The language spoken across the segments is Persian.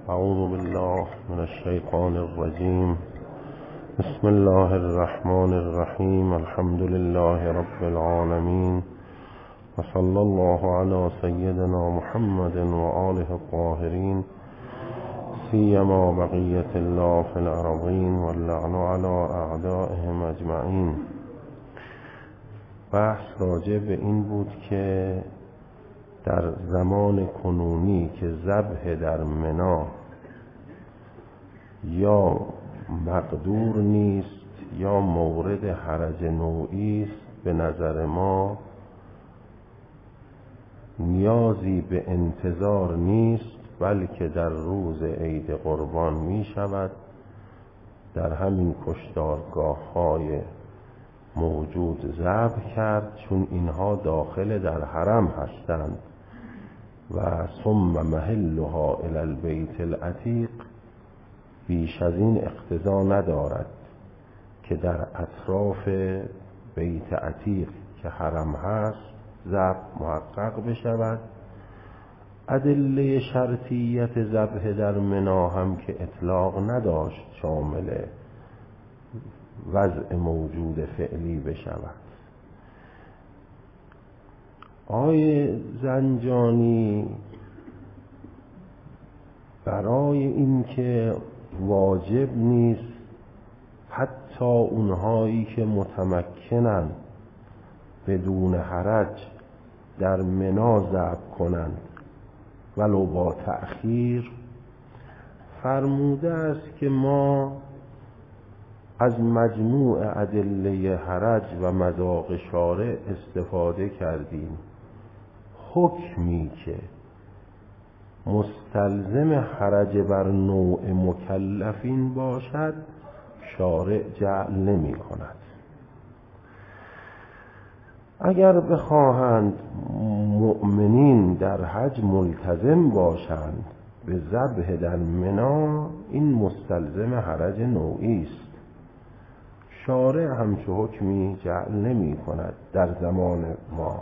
اعوذ بالله من الشیطان الرجیم. بسم الله الرحمن الرحیم. الحمد لله رب العالمین و صلی الله علی سیدنا محمد و آله الطاهرین سیما بقیة الله فی الارضین واللعن علی اعدائهم اجمعین. بحث راجع به این بود که در زمان کنونی که ذبح در منی یا مقدور نیست یا مورد حرج نوعی است، به نظر ما نیازی به انتظار نیست، بلکه در روز عید قربان می شود در همین کشتارگاه‌های موجود ذبح کرد، چون اینها داخل در حرم هستند و ثم محلها الی البیت العتیق. بیش از این اقتضا ندارد که در اطراف بیت عتیق که حرم هست ذبح محقق بشود. ادله شرطیت ذبح در منی هم که اطلاق نداشت شامل وضع موجود فعلی بشود. آقای زنجانی برای اینکه واجب نیست حتی اونهایی که متمکنن بدون حرج در منی ذبح کنند ولو با تأخیر، فرموده است که ما از مجموع ادله حرج و مذاق شارع استفاده کردیم. حکمی که مستلزم حرج بر نوع مکلفین باشد شارع جعل نمی کند. اگر بخواهند مؤمنین در حج ملتزم باشند به ذبح در منی، این مستلزم حرج نوعی است. شارع همچه حکمی جعل نمی کند در زمان ما.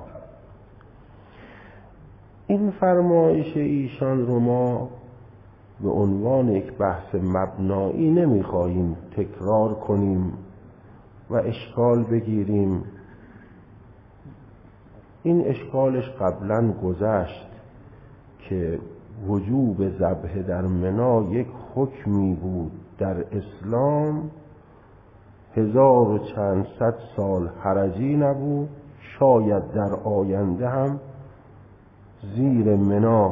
این فرمایش ایشان رو ما به عنوان یک بحث مبنایی نمی خواهیم تکرار کنیم و اشکال بگیریم. این اشکالش قبلا گذشت که وجوب ذبح در منی یک حکمی بود در اسلام، 1000 و چند صد سال حرجی نبود. شاید در آینده هم زیر منی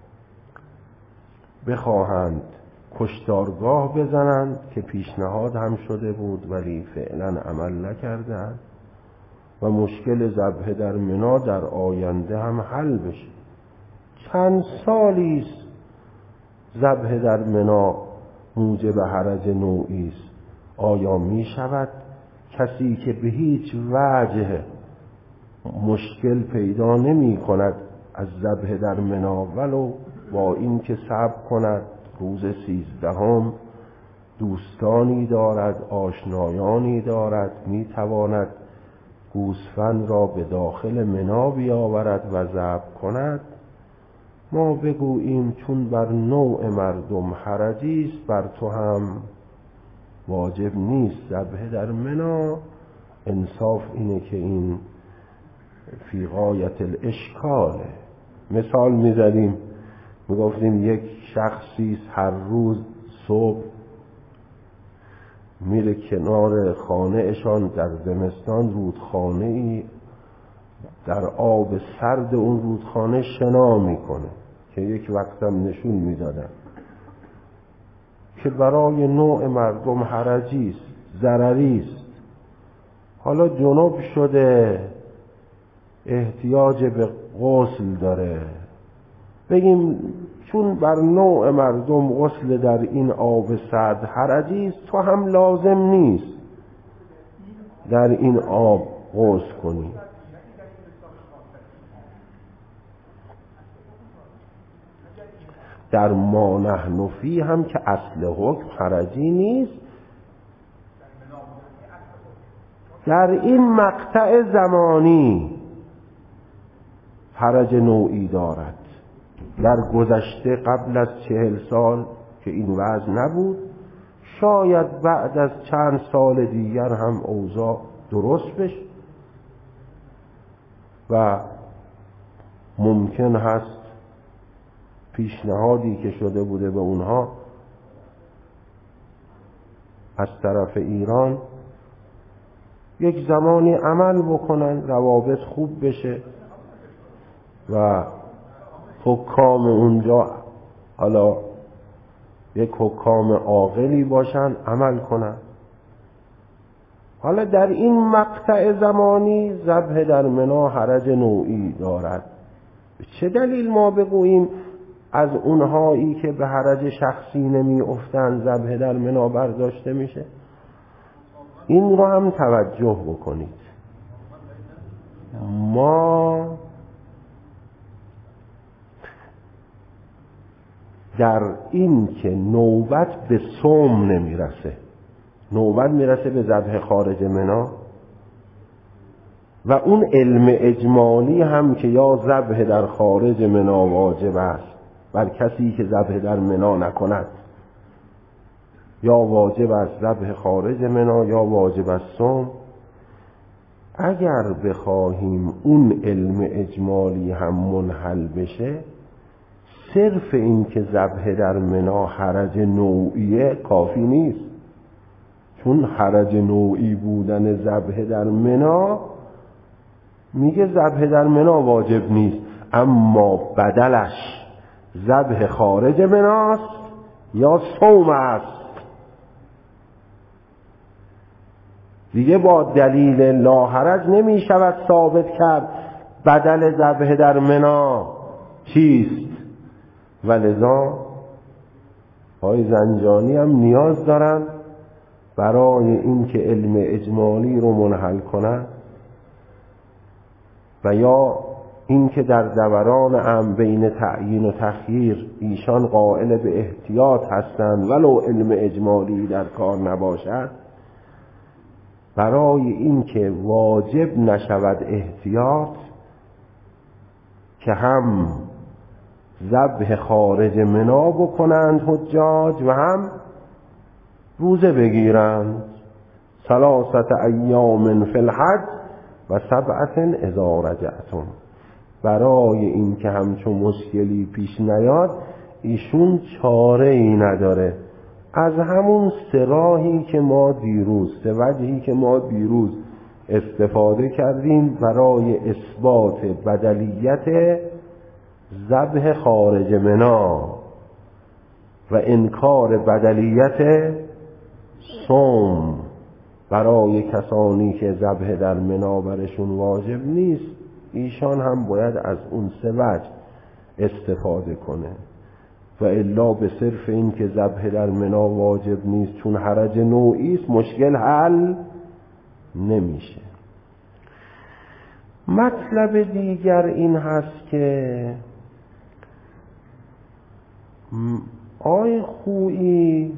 بخواهند کشتارگاه بزنند که پیشنهاد هم شده بود ولی فعلا عمل نکردند و مشکل ذبح در منی در آینده هم حل بشه. چند سالی است ذبح در منی موجب حرج نوعی است. آیا می شود کسی که به هیچ وجه مشکل پیدا نمی کند از ذبح در منی ولو با این که صبر کند روز 13 دوستانی دارد، آشنایانی دارد، می تواند گوسفند را به داخل منی بیاورد و ذبح کند، ما بگوییم چون بر نوع مردم حرجی است بر تو هم واجب نیست ذبح در منی؟ انصاف اینه که این فی غایت الاشکاله. مثال میزدیم، میگفتیم یک شخصی هر روز صبح میره کنار خانه اشان در زمستان رودخانه ای در آب سرد اون رودخانه شنا میکنه که یک وقتم نشون میدادن که برای نوع مردم حرجی است، ضرری است. حالا جنوب شده، احتیاج به غسل داره، بگیم چون بر نوع مردم غسل در این آب سرد حرجی است تو هم لازم نیست در این آب غسل کنی. در ما نحن فی هم که اصل حکم حرجی نیست، در این مقطع زمانی حرج نوعی دارد. در گذشته قبل از 40 سال که این وضع نبود. شاید بعد از چند سال دیگر هم اوضاع درست بشه و ممکن هست پیشنهادی که شده بوده به اونها از طرف ایران یک زمانی عمل بکنن، روابط خوب بشه و حکام اونجا حالا یک حکام عاقلی باشن، عمل کنن. حالا در این مقطع زمانی ذبح در منی حرج نوعی دارد. چه دلیل ما بگوییم از اونهایی که به حرج شخصی نمی افتند ذبح در منی برداشته میشه؟ این رو هم توجه بکنید. ما در این که نوبت به صوم نمیرسه، نوبت میرسه به ذبح خارج منی و اون علم اجمالی هم که یا ذبح در خارج منی واجب است بر کسی که ذبح در منی نکند، یا واجب است ذبح خارج منی یا واجب است صوم. اگر بخواهیم اون علم اجمالی هم منحل بشه، صرف این که ذبح در منی حرج نوعیه کافی نیست، چون حرج نوعی بودن ذبح در منی میگه ذبح در منی واجب نیست، اما بدلش ذبح خارج منی است یا صوم است. دیگه با دلیل لا حرج نمی شود ثابت کرد بدل ذبح در منی چیست. ولذا آقای زنجانی هم نیاز دارن برای این که علم اجمالی رو منحل کنن و یا این که در دوران هم بین تعیین و تخییر ایشان قائل به احتیاط هستند ولو علم اجمالی در کار نباشد، برای این که واجب نشود احتیاط که هم ذبح خارج منی بکنند حجاج و هم روزه بگیرند 3 ایام فی الحج و 7 اذا رجعتم. برای این که همچون مشکلی پیش نیاد ایشون چاره ای نداره از همون راهی که ما دیروز، وجهی که ما دیروز استفاده کردیم برای اثبات بدلیت ذبح خارج منی و انکار بدلیت صوم برای کسانی که ذبح در منی برشون واجب نیست. ایشان هم باید از اون 3 وجه استفاده کنه و الا به صرف این که ذبح در منی واجب نیست چون حرج نوعی است مشکل حل نمیشه. مطلب دیگر این هست که آقای خویی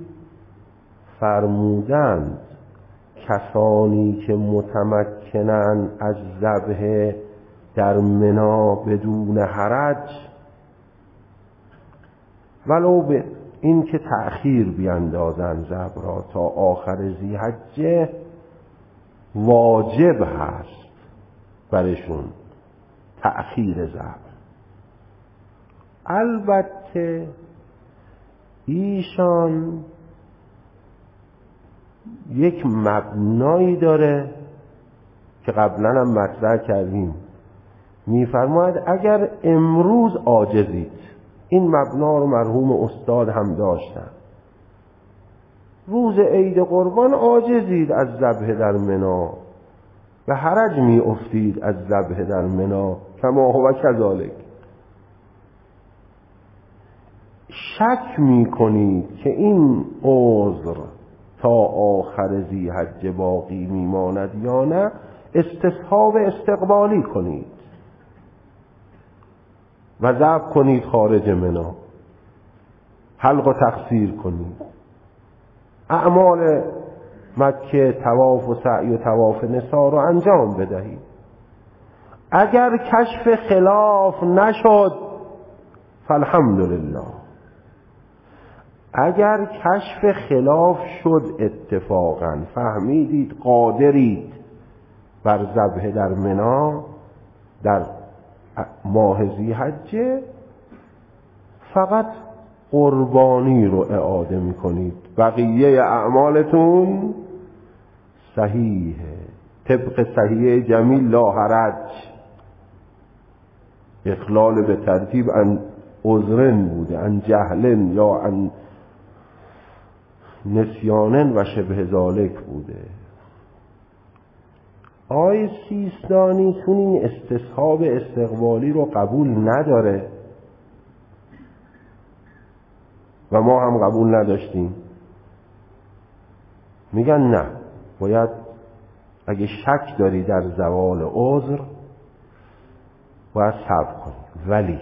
فرمودند کسانی که متمکنند از ذبح در منی بدون حرج ولو به این که تأخیر بیندازن ذبح را تا آخر ذی‌حجه واجب هست برشون تأخیر ذبح. البته ایشان یک مبنایی داره که قبلا هم مطرح کردیم، میفرماید اگر امروز عاجزید، این مبنا رو مرحوم استاد هم داشتن، روز عید قربان عاجزید از ذبح در منی و حرج می افتید از ذبح در منی کما هو کذالک، شک می کنید که این عذر تا آخر ذی‌حجه باقی می ماند یا نه، استصحاب استقبالی کنید و ذبح کنید خارج منی، حلق و تقصیر کنید، اعمال مکه طواف و سعی و طواف نسا رو انجام بدهید. اگر کشف خلاف نشد فالحمدلله، اگر کشف خلاف شد اتفاقا فهمیدید قادرید بر ذبح در منی در ماه ذی‌حجه، فقط قربانی رو اعاده میکنید، بقیه اعمالتون صحیحه، طبق صحیح جمیل لا حرج. اخلال به ترتیب ان عذرن بوده، ان جهلن یا ان نسیانن و شبه ذالک بوده. آقای سیستانی چون این استصحاب استقبالی رو قبول نداره و ما هم قبول نداشتیم، میگن نه، باید اگه شک داری در زوال عذر باید صبر کنی، ولی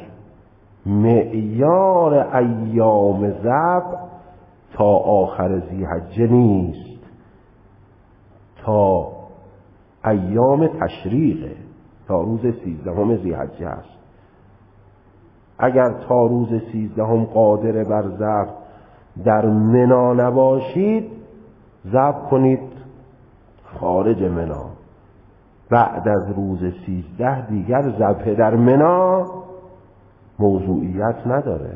معیار ایام ذبح تا آخر ذی‌حجه نیست، تا ایام تشریقه، تا روز 13 ذی‌حجه است. اگر تا روز 13 قادر بر ذبح در منی نباشید، ذبح کنید خارج منی. بعد از روز 13 دیگر ذبح در منی موضوعیت نداره.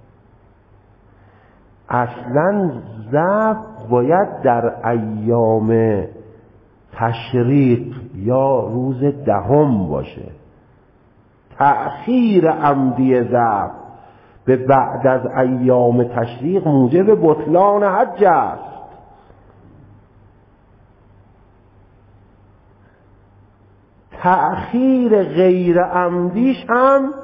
اصلا ذبح باید در ایام تشریق یا روز 10 باشه. تأخیر عمدی ذبح به بعد از ایام تشریق موجب بطلان حج است. تأخیر غیر عمدیش هم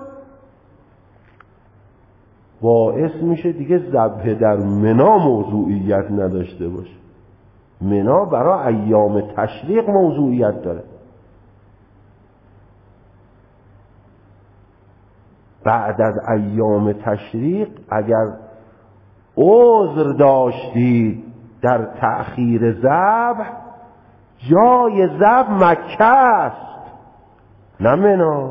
باعث میشه دیگه ذبح در منی موضوعیت نداشته باشه. منی برای ایام تشریق موضوعیت داره. بعد از ایام تشریق اگر عذر داشتید در تأخیر ذبح، جای ذبح مکه است نه منی.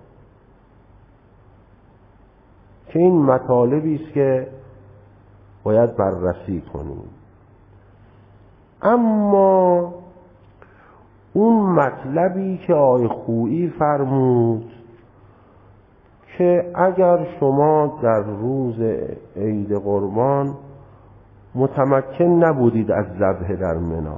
که این مطالبی است که باید بررسی کنیم. اما اون مطلبی که آقای خویی فرمود که اگر شما در روز عید قربان متمکن نبودید از ذبح در منی،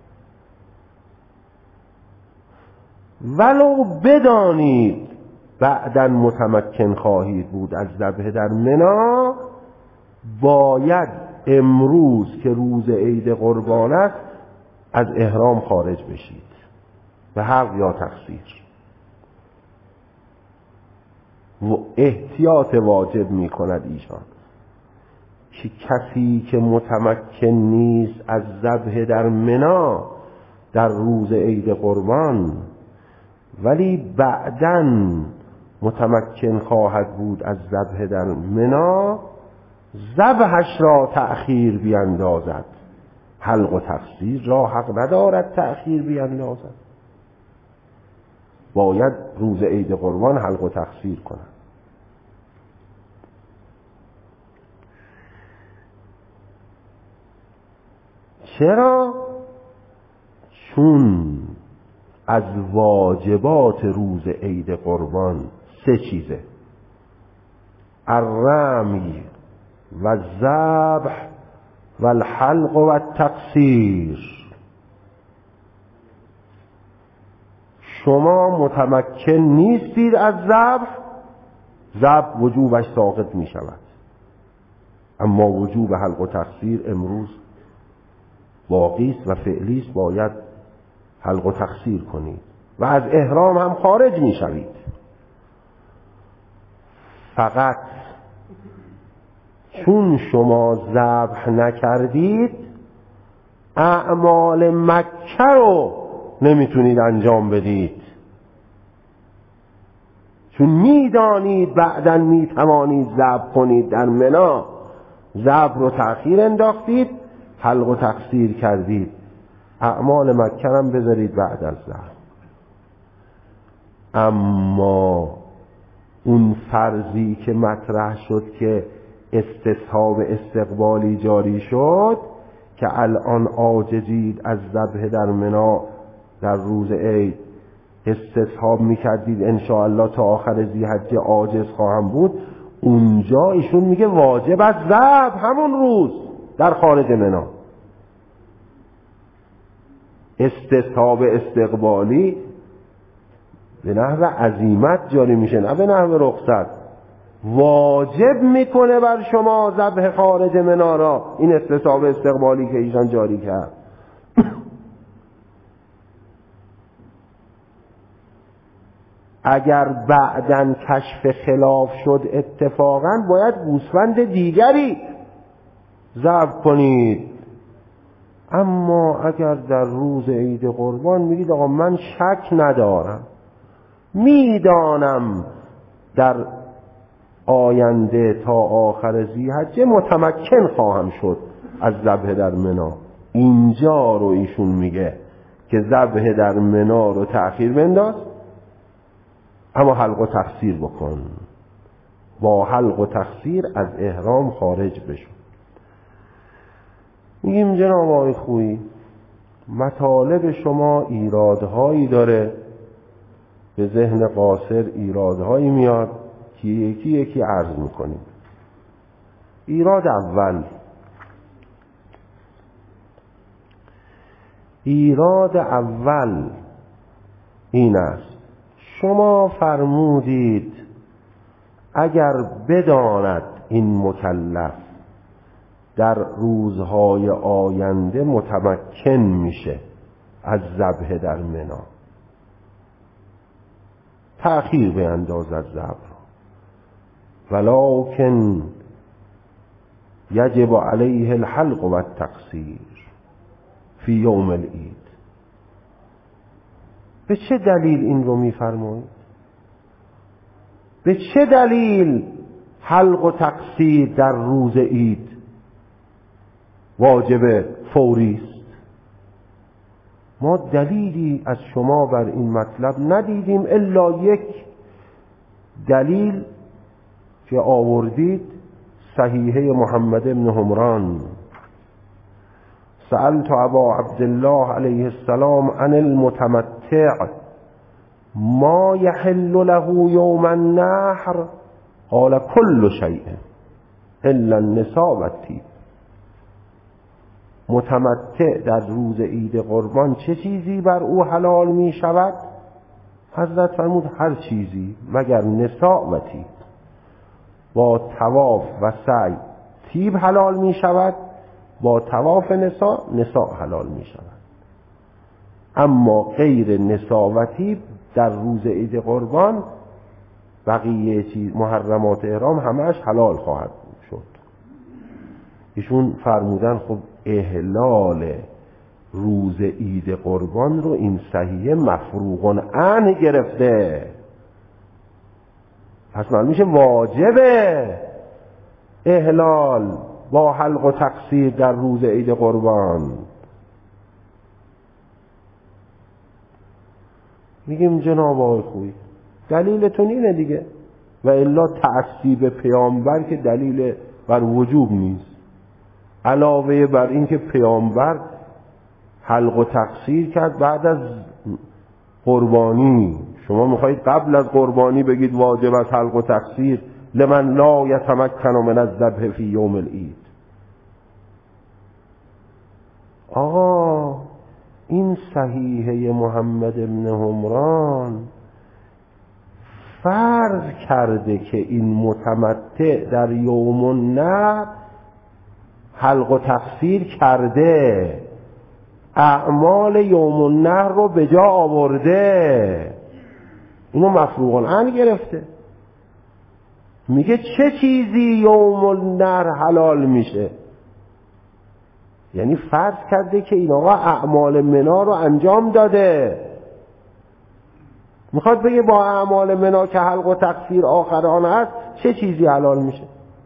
ولو بدانید بعداً متمکن خواهید بود از ذبح در منی، باید امروز که روز عید قربان است از احرام خارج بشید، به حق یا تقصیر. و احتیاط واجب می کند ایشان که کسی که متمکن نیست از ذبح در منی در روز عید قربان، ولی بعداً متمکن خواهد بود از ذبح در منی، ذبحش را تأخیر بیندازد، حلق و تقصیر را حق ندارد تأخیر بیندازد. باید روز عید قربان حلق و تقصیر کند. چرا؟ چون از واجبات روز عید قربان 3 چیزه: الرمی و الذبح و الحلق و التقصیر. شما متمکن نیستید از ذبح وجوبش ساقط می شود، اما وجوب حلق و تقصیر امروز باقی است و فعلی است، باید حلق و تقصیر کنید و از احرام هم خارج می شوید. فقط چون شما ذبح نکردید، اعمال مکه رو نمیتونید انجام بدید، چون میدانید بعداً میتوانید ذبح کنید در منی، ذبح رو تأخیر انداختید، حلق و تقصیر کردید، اعمال مکه هم بذارید بعد از ذبح. اما اون فرضی که مطرح شد که استصحاب استقبالی جاری شد که الان عاجزید از ذبح در منی در روز عید، استصحاب میکردید انشاءالله تا آخر ذی‌حجه عاجز خواهم بود، اونجا ایشون میگه واجب از ذبح همون روز در خارج منی. استصحاب استقبالی به نحو عزیمت جاری میشه، نه به نحو رخصت. واجب میکنه بر شما ذبح خارج منی را، این استصحاب استقبالی که ایشان جاری کرد. اگر بعداً کشف خلاف شد اتفاقاً باید گوسفند دیگری ذبح کنید. اما اگر در روز عید قربان میگید آقا من شک ندارم، میدانم در آینده تا آخر ذی‌حجه متمکن خواهم شد از ذبح در منی، اینجا رو ایشون میگه که ذبح در منی رو تأخیر بنداز، اما حلق و تقصیر بکن، با حلق و تقصیر از احرام خارج بشو. میگیم جناب آقای خویی مطالب شما ایرادهایی داره، به ذهن قاصر ایرادهایی میاد که یکی یکی عرض میکنیم. ایراد اول این است، شما فرمودید اگر بداند این مکلف در روزهای آینده متمکن میشه از ذبح در منی، تأخیر بیندازد ذبح، ولکن یجب علیه الحلق و التقصیر فی یوم العید. به چه دلیل این رو میفرمایید؟ به چه دلیل حلق و تقصیر در روز عید واجب فوری است؟ ما دلیلی از شما بر این مطلب ندیدیم الا یک دلیل که آوردید، صحیحه محمد بن حمران. سألت ابا عبدالله علیه السلام عن المتمتع ما يحل له یوم النحر قال كل شيء الا النساء و الطیب. متمتع در روز عید قربان چه چیزی بر او حلال می شود؟ حضرت فرمود هر چیزی مگر نساء و طیب. با طواف و سعی طیب حلال می شود، با طواف نساء حلال می شود، اما غیر نساء و طیب در روز عید قربان بقیه چیز محرمات احرام همش حلال خواهد شد. ایشون فرمودن خب احلال روز عید قربان رو این صحیحه مفروغ عنه گرفته، پس معلوم میشه واجبه احلال با حلق و تقصیر در روز عید قربان. میگیم جناب آقای خویی دلیلتون اینه دیگه، و الا تعصیب پیامبر که دلیل بر وجوب نیست، علاوه بر این که پیامبر حلق و تقصیر کرد بعد از قربانی. شما میخواید قبل از قربانی بگید واجب از حلق و تقصیر لمن لا یتمکن من الذبح فی یوم العید. آقا این صحیحه محمد بن حمران فرض کرده که این متمتع در یوم النحر حلق و تقصیر کرده، اعمال یوم النحر رو به جا آورده، اینو مفروغ عنه گرفته. میگه چه چیزی یوم النحر حلال میشه، یعنی فرض کرده که این آقا اعمال منا رو انجام داده، میخواد بگه با اعمال منا که حلق و تقصیر آخران هست چه چیزی حلال میشه.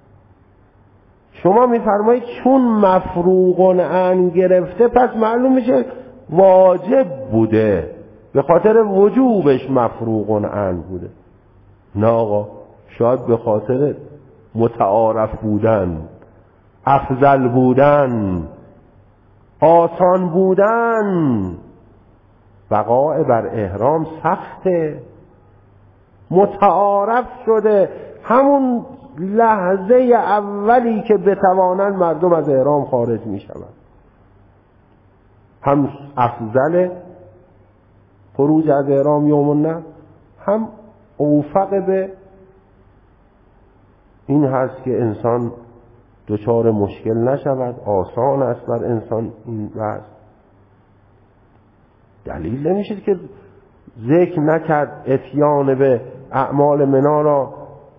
شما میفرمایید چون مفروغ عنه گرفته پس معلوم میشه واجب بوده، به خاطر وجوبش مفروغ عنه بوده. نه آقا، شاید به خاطر متعارف بودن، افضل بودن، آسان بودن. بقاء بر احرام سخته، متعارف شده. همون لحظه اولی که بتوانند مردم از احرام خارج می شوند. هم افضل خروج از احرام یوم النحر، هم اوفق به این هست که انسان دچار مشکل نشود. آسان است بر انسان این وضع. دلیل نمیشه که ذکر نکرد اتیان به اعمال منا را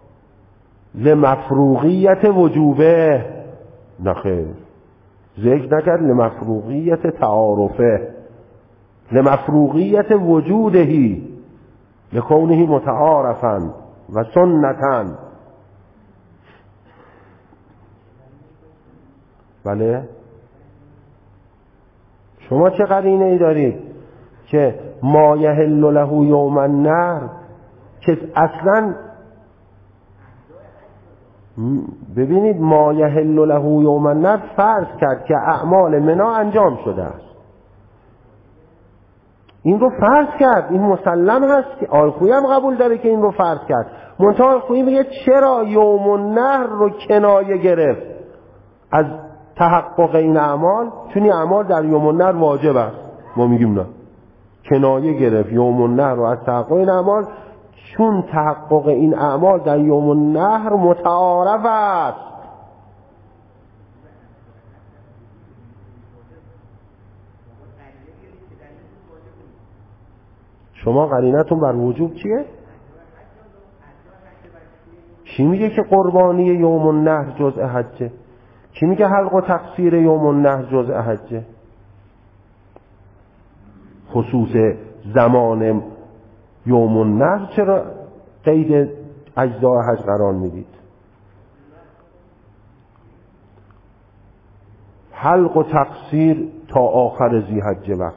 لمفروغیت وجوبه. نخیر، ذکر نکرد لمفروغیت تعارفه، لمفروغیت وجودهی، لکونه متعارفا و سنتا. بله، شما چه قرینه ای دارید که ما یحل له یوم النحر، که اصلا ببینید ما یحل له یوم النحر فرض کرد که اعمال منا انجام شده است. این رو فرض کرد، این مسلم هست که آلخویی هم قبول داره که این رو فرض کرد. منتها آلخویی میگه چرا یوم النحر رو کنایه گرفت از تحقق این اعمال؟ چون این اعمال در یوم النحر واجب است. ما میگیم نه، کنایه گرفت یوم النحر رو از تحقق این اعمال، چون تحقق این اعمال در یوم النحر متعارف است. شما قرینتون بر وجوب چیه؟ کی میگه که قربانی یوم النحر جزء حجه؟ کی میگه حلق و تقصیر یوم النحر جزء حجه؟ خصوص زمان یوم النحر چرا قید اجزای حج قرار میدید؟ حلق و تقصیر تا آخر ذی‌حجه وقت،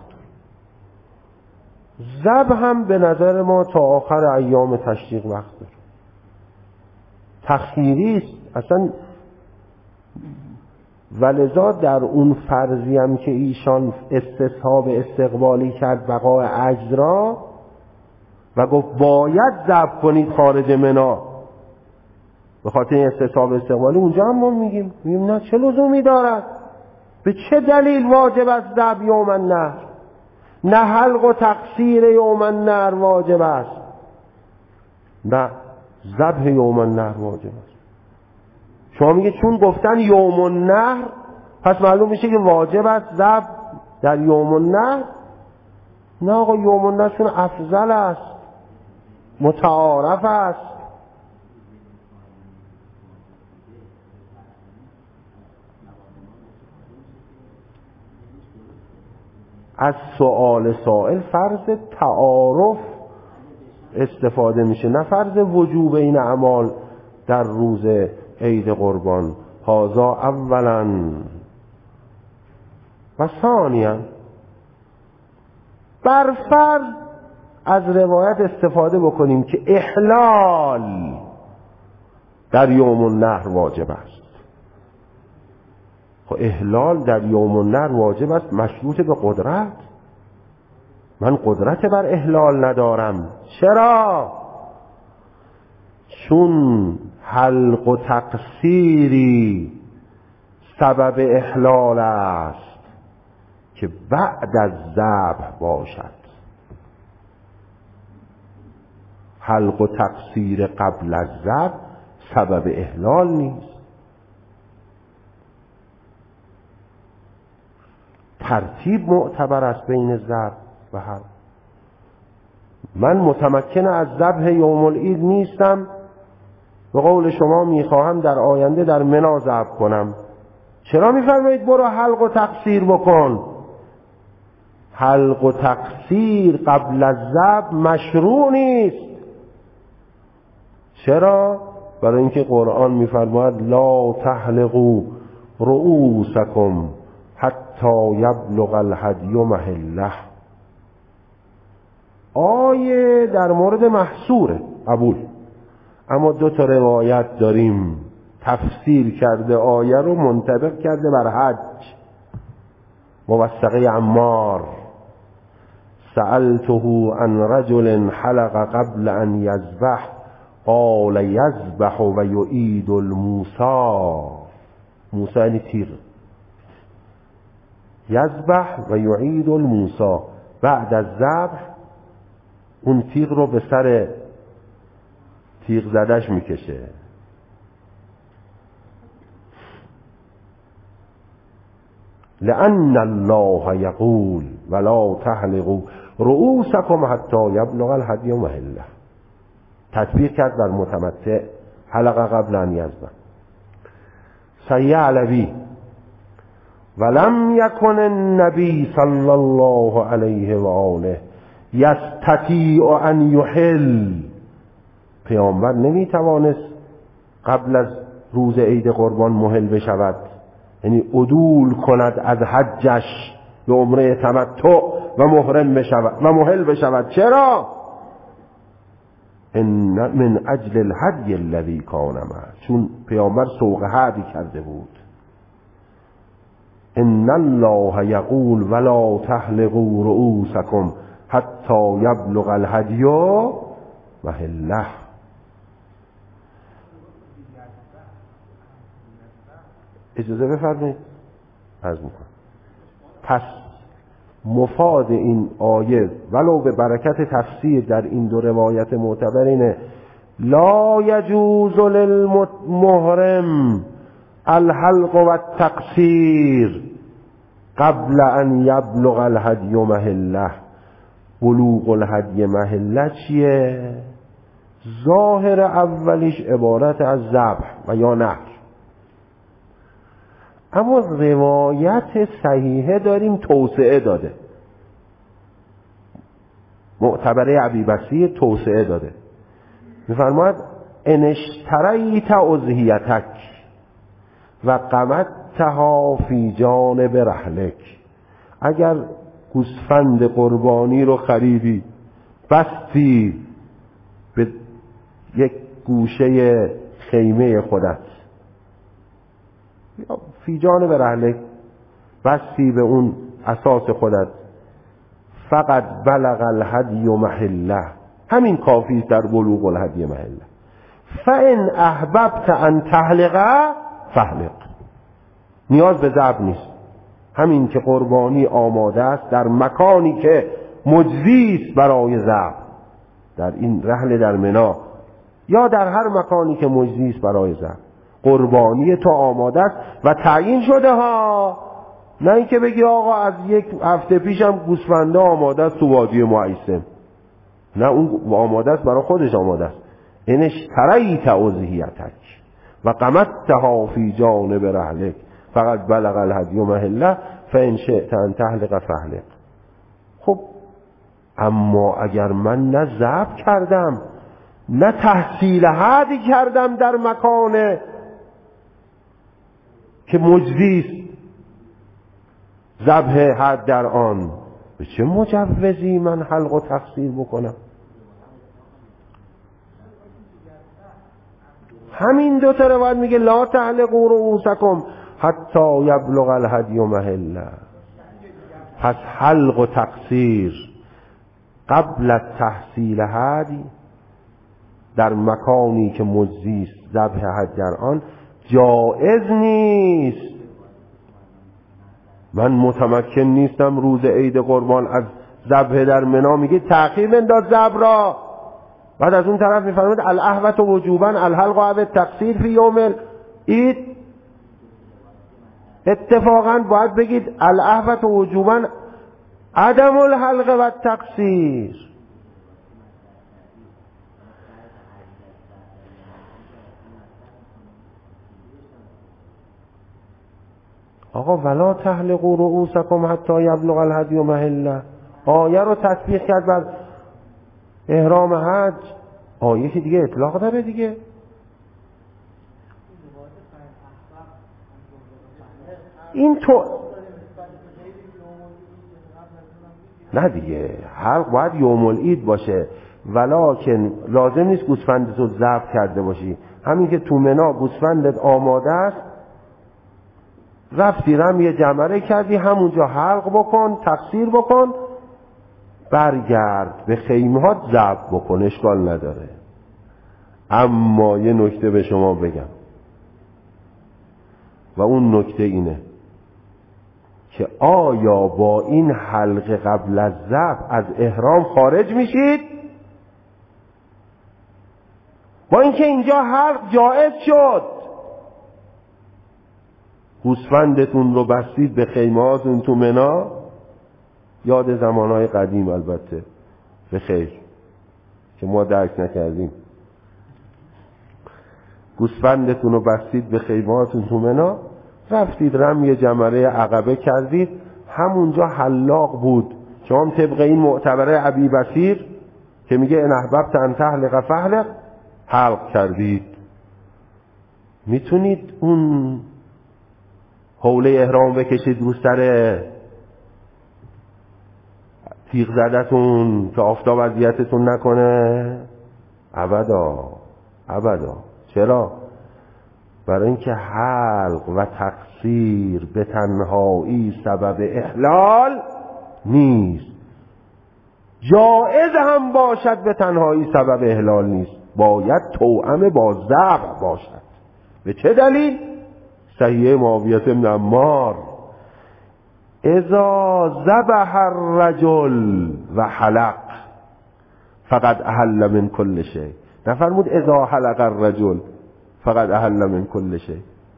ذبح هم به نظر ما تا آخر ایام تشریق وقت داره. تخییری است اصلا. ولذا در اون فرضی هم که ایشان استصحاب استقبالی کرد بقای عجز را و گفت باید ذبح کنید خارج منا به خاطر این استصحاب استقبالی، اونجا هم ما میگیم نه، چه لزومی دارد؟ به چه دلیل واجب است ذبح یوم النحر؟ نه حلق و تقصیر یوم النحر واجب است، نه ذبح یوم النحر واجب است. شما میگه چون گفتن یوم النحر پس معلوم میشه که واجب است ذبح در یوم النحر؟ نه آقا، یوم النحر چون افضل است، متعارف است. از سؤال سائل فرض تعارف استفاده میشه، نه فرض وجوب این اعمال در روز عید قربان. هذا اولا. و ثانیا بر فرض از روایت استفاده بکنیم که احلال در یوم النحر واجب است. خب احلال در یوم النحر واجب است مشروط به قدرت. من قدرت بر احلال ندارم. چرا؟ چون حلق و تقصیری سبب احلال است که بعد از ذبح باشد. حلق و تقصیر قبل از ذبح سبب احلال نیست. ترتیب معتبر است بین ذبح و حلق. من متمکن از ذبح یوم العید نیستم، به قول شما میخواهم در آینده در منا ذبح کنم، چرا میفرمایید برو حلق و تقصیر بکن؟ حلق و تقصیر قبل از ذبح مشروع نیست. چرا؟ برای اینکه قرآن میفرماید لا تحلقوا رؤوسکم حتی یبلغ الهدی محله. آیه در مورد محصوره قبول، اما دو تا روایت داریم تفسیر کرده آیه رو منطبق کرده بر حج. موثقه عمار سألته عن رجل حلق قبل ان یذبح قال یذبح و یعید الموسی. موسی یعنی تیر. یذبح و یعید الموسی، بعد از ذبح اون تیغ رو به سر تیغ زدش میکشه. لأن الله یقول ولا تحلقوا رؤوسکم حتی یبلغ الهدی محله. تطبیق کرد بر متمتع حلقه قبل ان یذبح. صحیح علوی ولم یکن النبی صلی الله علیه و آله یستطیع ان یحل. پیامبر نمیتوانست قبل از روز عید قربان محل بشود، یعنی عدول کند از حجش به عمره تمتع و محرم بشود و محل بشود. چرا؟ من اجل الهدی الذی کان معه، چون پیامبر سوق هدی کرده بود. ان الله یقول ولا تحلقوا رؤوسکم حتی یبلغ الهدی محله. اجازه بفرمایید عرض میکنم. پس مفاد این آیه ولو به برکت تفسیر در این دو روایت معتبر اینه: لا یجوز للمحرم الحلق و التقصیر قبل ان یبلغ الهدی محله. بلوغ الهدی محله چیه؟ ظاهر اولیش عبارت از ذبح و یا نحر، اما روایت صحیحه داریم توسعه داده. معتبره عبیبسی توسعه داده، میفرماید ان اشتریت اضحیتک و قمدتها فی جانب رحلک. اگر گوسفند قربانی رو خریدی بستی به یک گوشه خیمه خودت، فی جانب رحلک بستی به اون اساس خودت، فقط بلغ الهدی محله، همین کافی است در بلوغ الهدی محله. فان احببت ان تحلق فحلق. نیاز به ذبح نیست، همین که قربانی آماده است در مکانی که مجزی است برای ذبح، در این رحل در منی یا در هر مکانی که مجزی است برای ذبح، قربانی تو آماده است و تعیین شده ها. نه اینکه بگی آقا از یک هفته پیشم گوسفنده آماده است تو وادی معیسم. نه، اون آماده است برای خودش آماده است. ان اشتریت اضحیتک و قمدتها فی جانب رحلک فقط بلغ الهدی محله فان شئت ان تحلق فحلق. خب اما اگر من نه ذبح کردم نه تحصیل حدی کردم در مکان که مجزی است ذبح حد در آن، به چه مجوزی من حلق و تقصیر بکنم؟ همین دو تا روایت میگه لا تحلقوا رؤوسکم حتی یبلغ الهدی محله. پس حلق و تقصیر قبل از تحصیل حدی در مکانی که مجزی است ذبح حد در آن جائز نیست. من متمکن نیستم روز عید قربان از ذبح در منی، میگه تأخیر بنداز ذبح را. بعد از اون طرف میفرماید الاحوط وجوبا الحلق و التقصیر فی یوم العید. اتفاقا باید بگید الاحوط وجوبا عدم الحلق و التقصیر. آقا ولا تحلقوا رؤوسکم حتی یبلغ الهدی محله، آیه رو تطبیق کرد بر احرام حج. آیه که دیگه اطلاق داره دیگه. این تو نه دیگه، حلق باید یوم العید باشه، ولکن لازم نیست گوسفند تو ذبح کرده باشی. همین که تو منا گوسفندت آماده است، رفتی رمی جمره کردی، همونجا حلق بکن، تقصیر بکن، برگرد به خیمهات ذبح بکن، اشکال نداره. اما یه نکته به شما بگم و اون نکته اینه که آیا با این حلقه قبل از ذبح از احرام خارج میشید؟ با اینکه اینجا حلق جائز شد، گوسفندتون رو بستید به خیمهاتون تو منا، یاد زمانهای قدیم البته، به خیر که ما درک نکردیم، گوسفندتون رو بستید به خیمهاتون تو منا، رفتید رمی جمره عقبه کردید، همونجا حلاق بود. شما طبق این معتبره ابی بصیر که میگه ان احببت ان تحلق فحلق، حلق کردید. میتونید اون حوله احرام بکشید رو سر تیغ زدتون که آفتاب اذیتتون نکنه؟ ابدا ابدا. چرا؟ برای اینکه حلق و تقصیر به تنهایی سبب احلال نیست، جائز هم باشد به تنهایی سبب احلال نیست، باید توأم با ذبح باشد. به چه دلیل؟ صحیح معاویه بن عمار اذا ذبح الرجل و حلق فقد احل من كل شيء. نفرمود اذا حلق الرجل فقد احل من كل شيء.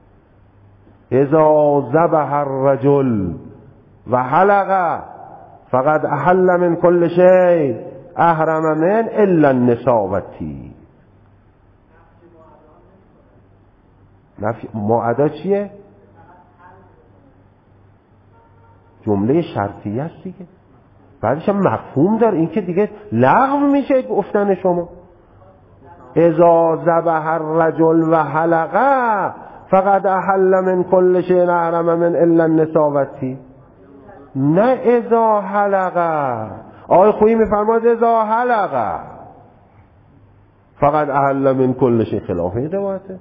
اذا ذبح الرجل و حلق فقد احل من كل شيء احرم من الا النساء و الطیب. معدا چیه؟ جمله شرطیه است دیگه، بعدش هم مفهوم داره، این که دیگه لغو میشه گفتن شما. اذا ذبح الرجل و حلقه فقد احل من كل شيء احرم من الا النساء و الطیب. نه اذا حلقه. آقای خویی میفرماد اذا حلقه فقد احل من كل شيء، خلاف این روایته.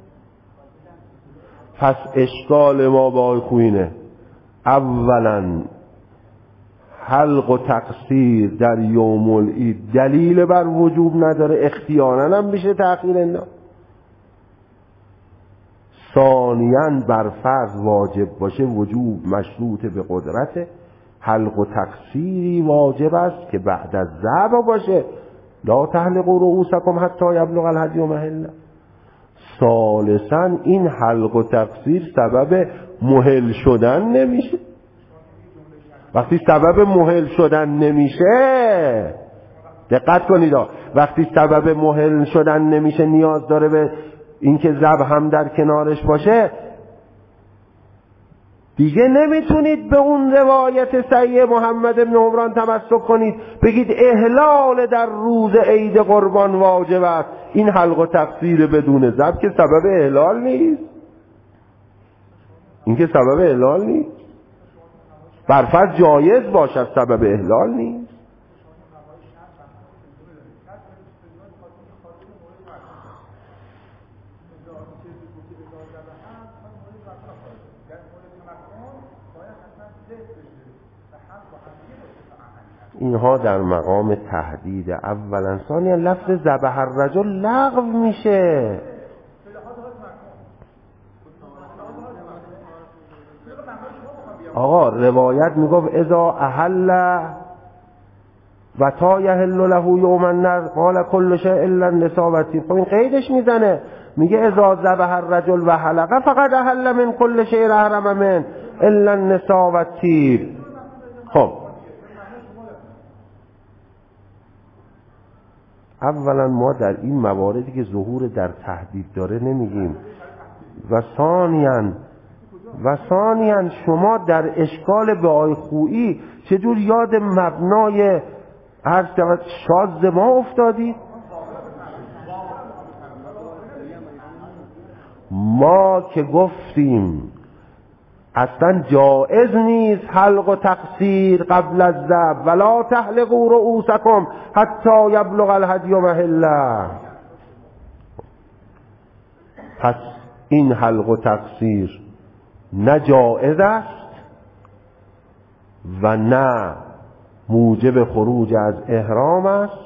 پس اشکال ما با آقای خویی اولا حلق و تقصیر در یوم العید دلیل بر وجوب نداره، اختیاراً هم بشه تأخیر انداخت. ثانیاً بر فرض واجب باشه وجوب مشروط به قدرت، حلق و تقصیری واجب است که بعد از ذبح باشه، لا تحلقوا رؤوسکم حتی یبلغ الهدی محله. ثالثاً این حلق و تقصیر سبب مهل شدن نمیشه. وقتی سبب مهل شدن نمیشه، دقت کنید، وقتی سبب مهل شدن نمیشه نیاز داره به اینکه ذبح هم در کنارش باشه، دیگه نمیتونید به اون روایت صحیح محمد بن عمران تمسک کنید بگید احلال در روز عید قربان واجب است. این حلق و تقصیر بدون ذبح که سبب احلال نیست، این که سبب احلال نیست. برفرض جایز باشد سبب احلال نیست. اینها در مقام تهدید اولا. ثانیا لفظ ذبح الرجل لغو میشه. آقا روایت میگفت اذا احل و تا یحل له یوم النحر قال کل شیء الا النساء و الطیب. خب این قیدش میزنه، میگه اذا ذبح الرجل و حلقه فقد احل من کل شیء احرم من الا النساء و الطیب. خب اولا ما در این مواردی که ظهور در تهدید داره نمیگیم، و ثانیاً شما در اشکال به آقای خویی چجور یاد مبنای هر شاذ ما افتادید؟ ما که گفتیم اصلا جائز نیست حلق و تقصیر قبل از ذبح، ولا تحلقوا رؤوسکم حتی یبلغ الهدی محله. پس این حلق و تقصیر نه جایز است و نه موجب خروج از احرام است.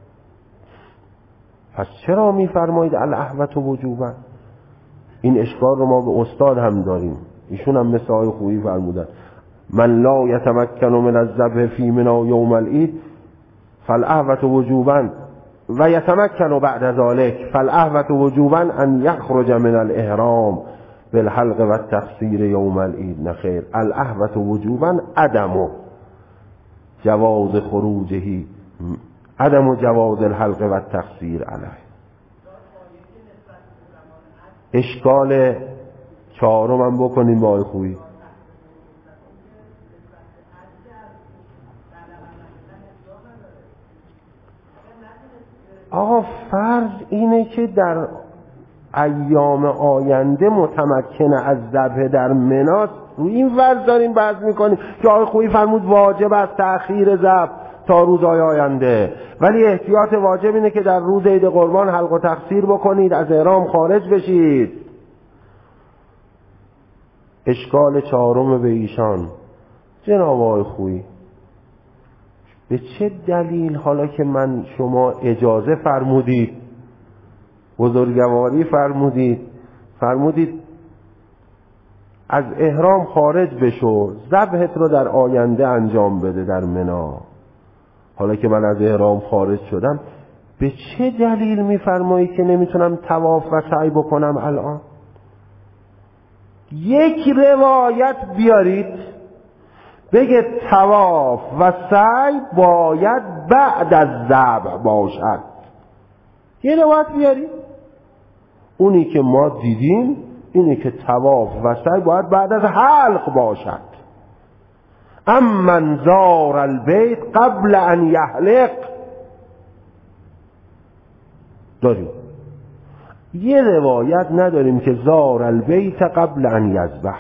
پس چرا میفرمایید الاحوط وجوبا؟ این اشکال رو ما به استاد هم داریم، ایشون هم مثل آقای خویی فرمودن من لا یتمکن من الذبح فی منی یوم العید فالاحوط وجوبا و یتمکن بعد ذلك فالاحوط وجوبا ان یخرج من الاحرام بالحلق و التقصیر یوم العید. نخیر، الاحوط وجوبا عدم جواز خروجه، عدم جواز الحلق و التقصیر علیه. اشکال چهارم هم بکنیم با آقای خویی. آقا فرض اینه که در ایام آینده متمکن از ذبح در منی، روی این فرض داریم بحث میکنیم که آقای خویی فرمود واجب است تأخیر ذبح تا روزهای آینده، ولی احتیاط واجب اینه که در روز عید قربان حلق و تقصیر بکنید، از احرام خارج بشید. اشکال چهارم به ایشان، جناب آقای خویی به چه دلیل حالا که من شما اجازه فرمودید، بزرگواری فرمودید از احرام خارج بشو، ذبحت رو در آینده انجام بده در منی، حالا که من از احرام خارج شدم به چه دلیل میفرمایید که نمیتونم طواف و سعی بکنم الان؟ یک روایت بیارید بگه طواف و سعی باید بعد از ذبح باشد. یه روایت بیارید. اونی که ما دیدیم اینه که طواف و سعی باید بعد از حلق باشد. امن زار البیت قبل ان یحلق داریم. یه روایت نداریم که زار البیت قبل ان یذبح.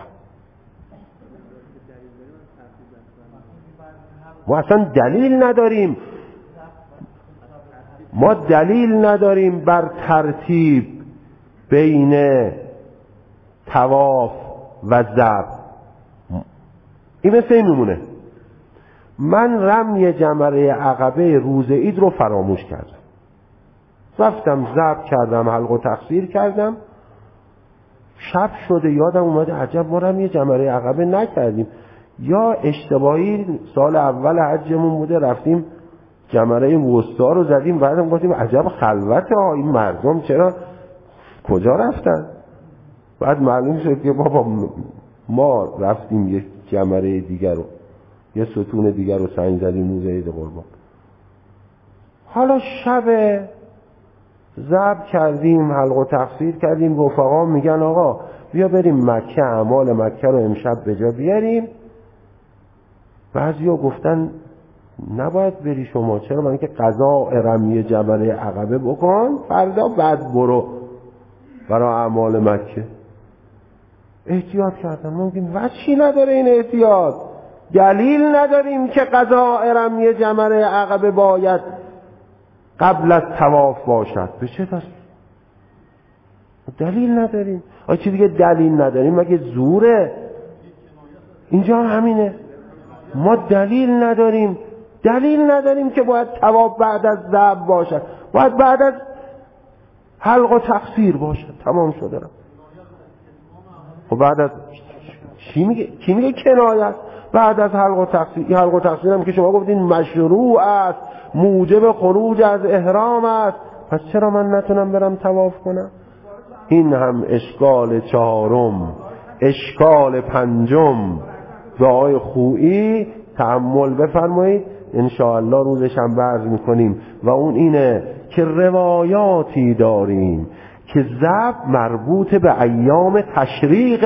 ما اصلا دلیل نداریم بر ترتیب بین طواف و ذبح. این مثل این میمونه من رمی جمره عقبه روز عید رو فراموش کردم، رفتم ذبح کردم، حلق و تقصیر کردم، شب شده یادم اومده عجب ما رمی جمره عقبه نکردیم، یا اشتباهی سال اول حجمون بوده رفتیم جمره وسطا رو زدیم، بعدم گفتیم عجب خلوته ها این مردم چرا کجا رفتن؟ بعد معلوم شد که بابا ما رفتیم یک جمره دیگر رو، یه ستون دیگر رو سنگ زدیم روز عید قربان. حالا شب ذبح کردیم، حلق و تقصیر کردیم، رفقا میگن آقا بیا بریم مکه، اعمال مکه رو امشب به جا بیاریم. بعضیا گفتن نباید بری شما، چرا؟ من که قضا رمی جمره عقبه بکن فردا بعد برو برای اعمال مکه. احتیاط کردن. ما میگیم وجهی نداره این احتیاط، دلیل نداریم که قضا رمی جمره عقبه باید قبل از طواف باشد. به چه دست؟ دلیل نداریم. آیا چی دیگه دلیل نداریم؟ مگه زوره؟ اینجا همینه، ما دلیل نداریم که باید طواف بعد از ذبح باشد، باید بعد از حلق و تقصیر باشد. تمام شده رفت. خب بعد از کی میگه کنایت؟ بعد از حلق و تقصیر. این حلق و تقصیر هم که شما گفتین مشروع است، موجب خروج از احرام است، پس چرا من نتونم برم طواف کنم؟ این هم اشکال چهارم. اشکال پنجم به آقای خویی تأمل بفرمایید، انشاءالله روز شنبه عرض میکنیم، و اون اینه که روایاتی داریم که ذبح مربوط به ایام تشریق،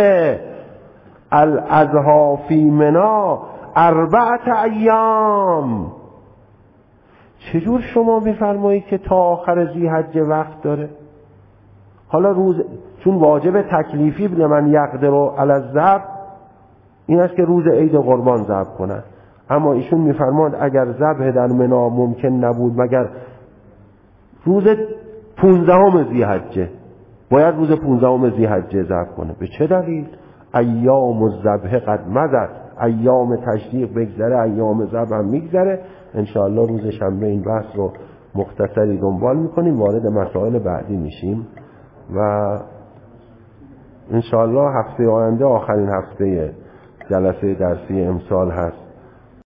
الاضحی فی منی 4 ایام. چجور شما میفرمایید که تا آخر ذی‌حجه وقت داره؟ حالا روز چون واجب تکلیفی به من یقدر علی الذبح این است که روز عید قربان ذبح کنن، اما ایشون میفرماند اگر ذبح در منی ممکن نبود مگر روز 15 ذی‌حجه باید روز 15 ذی‌حجه ذبح کنه. به چه دلیل؟ ایام الذبح قد مضت، ایام تشریق بگذره ایام ذبح هم میگذره. انشاءالله روز شنبه این بحث رو مختصری دنبال میکنیم، وارد مسائل بعدی میشیم و انشاءالله هفته آینده آخرین هفته جلسه درسی امسال هست